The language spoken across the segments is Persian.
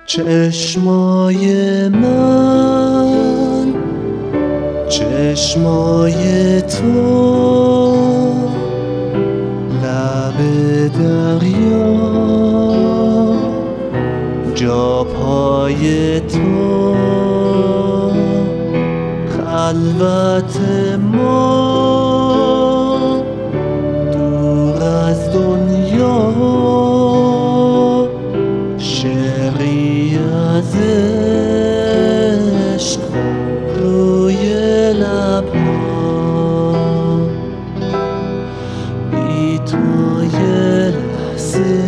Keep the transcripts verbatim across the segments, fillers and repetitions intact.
چشمای من، چشمای تو، لب دریا، جا پای تو، خلوت ما دور از دنیا، شعری از عشق روی لبها. بی تو یه لحظه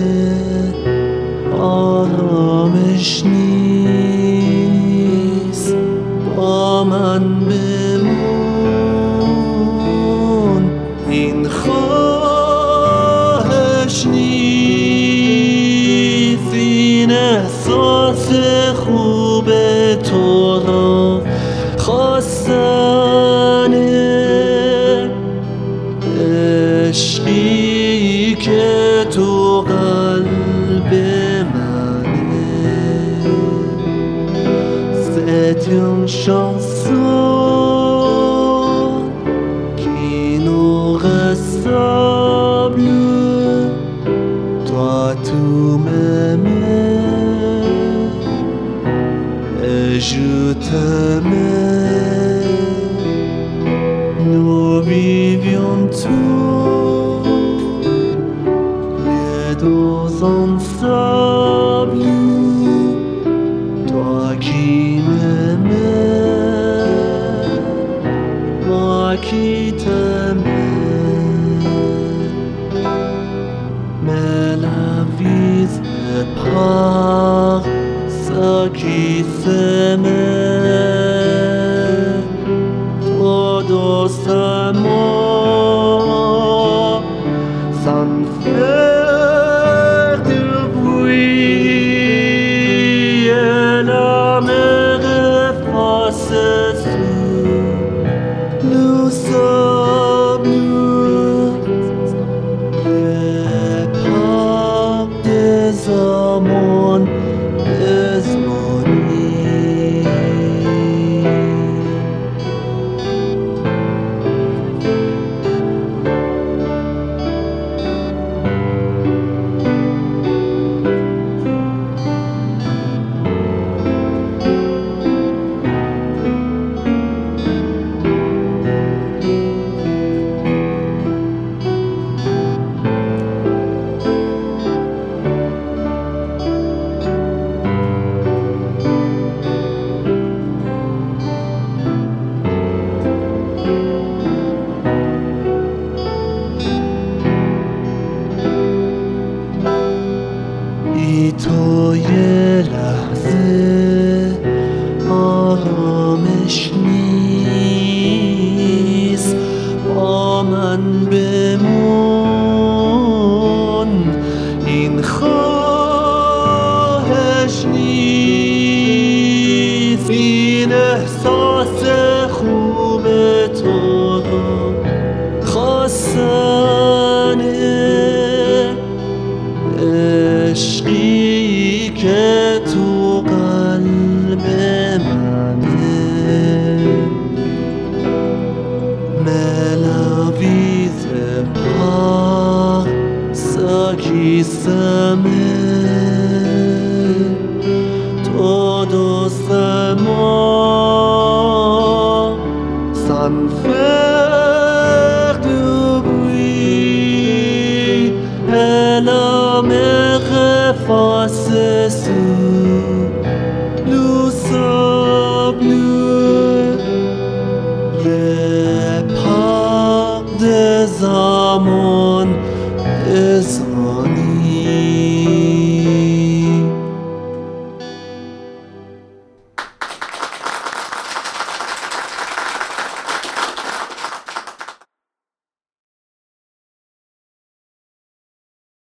آرامش نیست، با من بمون، این خواهش نیست. این احساس خوب تو را خواستنه، عشقی که تو قلب منه. C'est une chanson qui nous ressemble. Toi tu m'aimais et je t'aimais. Nous vivions tous les deux ensemble. Toi qui m'aimais, moi qui t'aimais. Mais la vie sépare ceux qui s'aimaient. Trop doucement, sans faire de bruit, et la mer efface sous le sable les pas des amants désmonis. بی تو یه لحظه آرامش نیست، با من بمون، این خواهش نیست. این احساس خوب تو را خواستنه، عشقی که تو قلب منه. Mais la vie sépare ceux qui s'aimaient. Trop doucement, sans faire de bruit, et la mer efface sous le sable les pas des